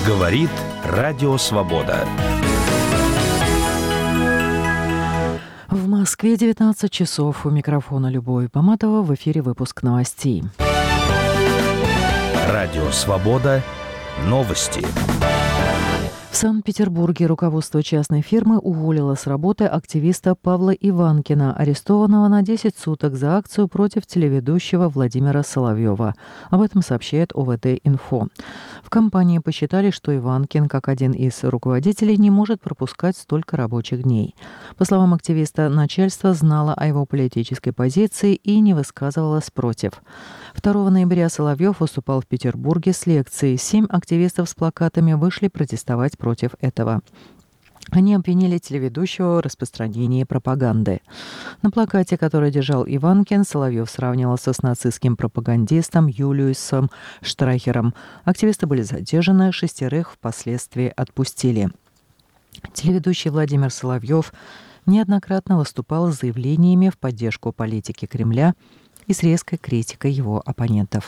Говорит Радио Свобода. В Москве 19 часов. У микрофона Любовь Поматова. В эфире выпуск новостей. Радио Свобода. Новости. В Санкт-Петербурге руководство частной фирмы уволило с работы активиста Павла Иванкина, арестованного на 10 суток за акцию против телеведущего Владимира Соловьева. Об этом сообщает ОВД-Инфо. В компании посчитали, что Иванкин, как один из руководителей, не может пропускать столько рабочих дней. По словам активиста, начальство знало о его политической позиции и не высказывалось против. 2 ноября Соловьев выступал в Петербурге с лекцией. 7 активистов с плакатами вышли протестовать против этого. Они обвинили телеведущего в распространении пропаганды. На плакате, который держал Иванкин, Соловьев сравнивался с нацистским пропагандистом Юлиусом Штрахером. Активисты были задержаны, 6 впоследствии отпустили. Телеведущий Владимир Соловьев неоднократно выступал с заявлениями в поддержку политики Кремля и с резкой критикой его оппонентов.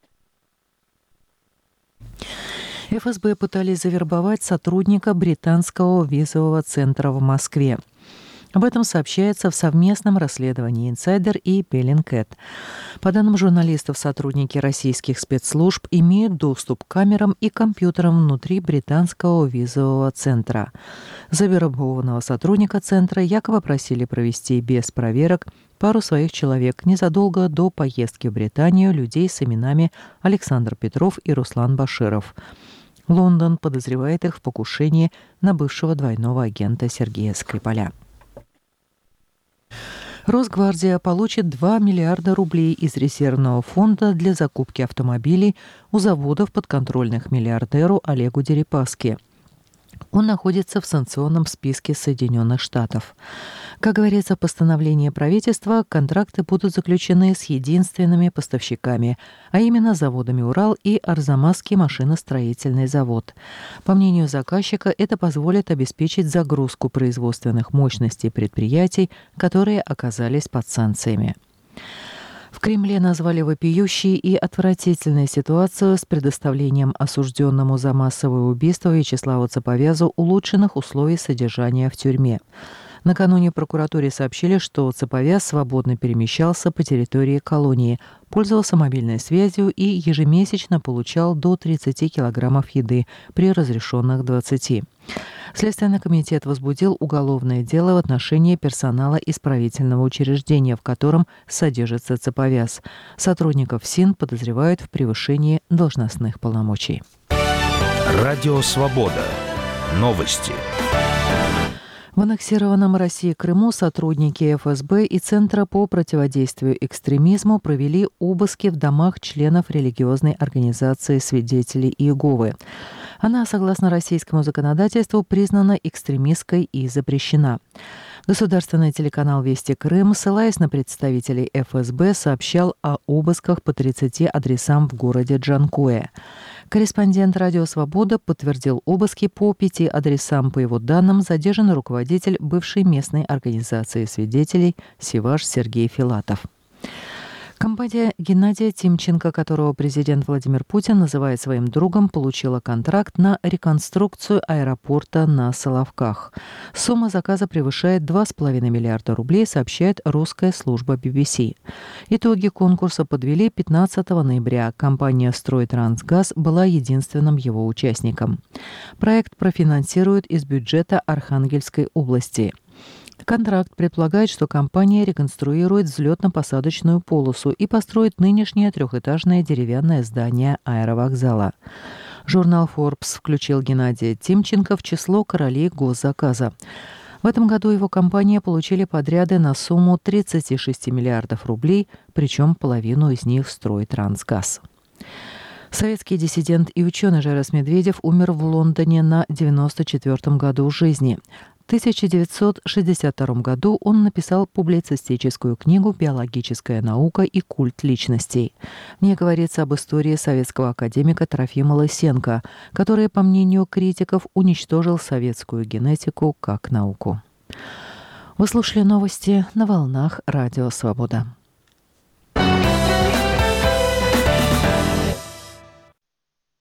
ФСБ пытались завербовать сотрудника британского визового центра в Москве. Об этом сообщается в совместном расследовании «Инсайдер» и «Беллингкэт». По данным журналистов, сотрудники российских спецслужб имеют доступ к камерам и компьютерам внутри британского визового центра. Завербованного сотрудника центра якобы просили провести без проверок пару своих человек незадолго до поездки в Британию людей с именами Александр Петров и Руслан Баширов. Лондон подозревает их в покушении на бывшего двойного агента Сергея Скрипаля. Росгвардия получит 2 миллиарда рублей из резервного фонда для закупки автомобилей у заводов, подконтрольных миллиардеру Олегу Дерипаске. Он находится в санкционном списке Соединенных Штатов. Как говорится в постановлении правительства, контракты будут заключены с единственными поставщиками, а именно заводами «Урал» и Арзамасский машиностроительный завод. По мнению заказчика, это позволит обеспечить загрузку производственных мощностей предприятий, которые оказались под санкциями. В Кремле назвали вопиющей и отвратительной ситуацию с предоставлением осужденному за массовое убийство Вячеславу Цаповязу улучшенных условий содержания в тюрьме. Накануне прокуратуре сообщили, что Цаповяз свободно перемещался по территории колонии, пользовался мобильной связью и ежемесячно получал до 30 килограммов еды при разрешенных 20. Следственный комитет возбудил уголовное дело в отношении персонала исправительного учреждения, в котором содержится Цаповяз. Сотрудников СИН подозревают в превышении должностных полномочий. Радио Свобода. Новости. В аннексированном России Крыму сотрудники ФСБ и Центра по противодействию экстремизму провели обыски в домах членов религиозной организации «Свидетели Иеговы». Она, согласно российскому законодательству, признана экстремистской и запрещена. Государственный телеканал «Вести Крым», ссылаясь на представителей ФСБ, сообщал о обысках по 30 адресам в городе Джанкое. Корреспондент «Радио Свобода» подтвердил обыски по 5 адресам. По его данным, задержан руководитель бывшей местной организации свидетелей Сиваш Сергей Филатов. Компания Геннадия Тимченко, которого президент Владимир Путин называет своим другом, получила контракт на реконструкцию аэропорта на Соловках. Сумма заказа превышает 2,5 миллиарда рублей, сообщает русская служба BBC. Итоги конкурса подвели 15 ноября. Компания «Стройтрансгаз» была единственным его участником. Проект профинансируют из бюджета Архангельской области. Контракт предполагает, что компания реконструирует взлетно-посадочную полосу и построит нынешнее трехэтажное деревянное здание аэровокзала. Журнал Forbes включил Геннадия Тимченко в число королей госзаказа. В этом году его компания получили подряды на сумму 36 миллиардов рублей, причем половину из них «Стройтрансгаз». Советский диссидент и ученый Жарас Медведев умер в Лондоне на 94-м году жизни. В 1962 году он написал публицистическую книгу «Биологическая наука и культ личностей». В ней говорится об истории советского академика Трофима Лысенко, который, по мнению критиков, уничтожил советскую генетику как науку. Вы слушали новости на волнах Радио Свобода.